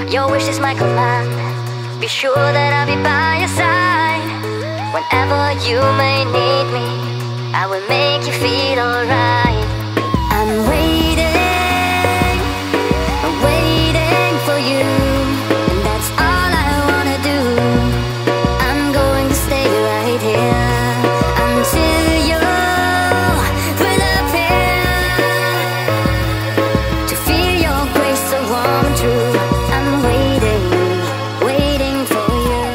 Your wish is my command. Be sure that I'll be by your side. Whenever you may need me, I will make you feel alright. I'm waiting, waiting for you, and that's all I wanna do. I'm going to stay right here until you will appear, to feel your grace so warm and true. I'm waiting, waiting for you.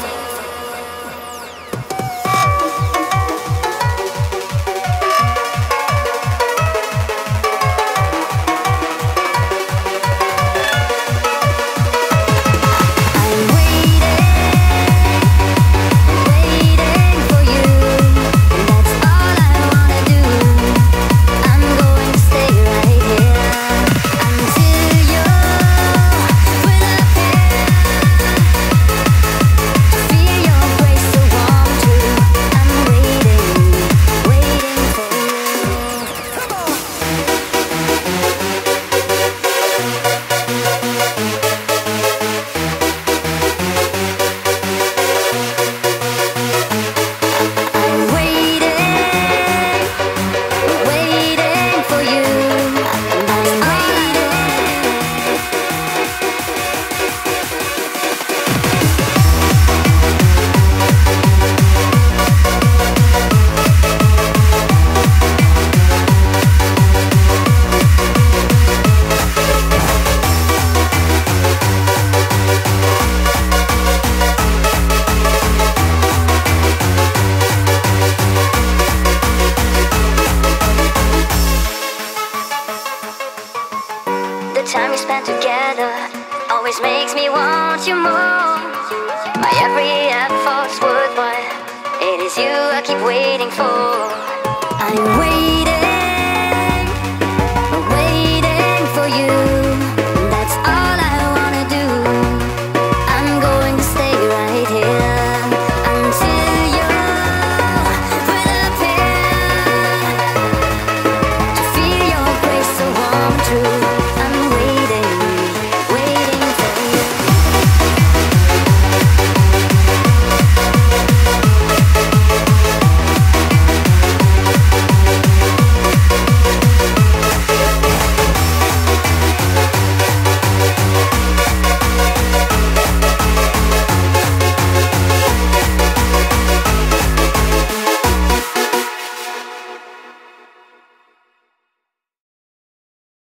The time we spend together always makes me want you more. My every effort's worthwhile. It is you I keep waiting for. I'm waiting.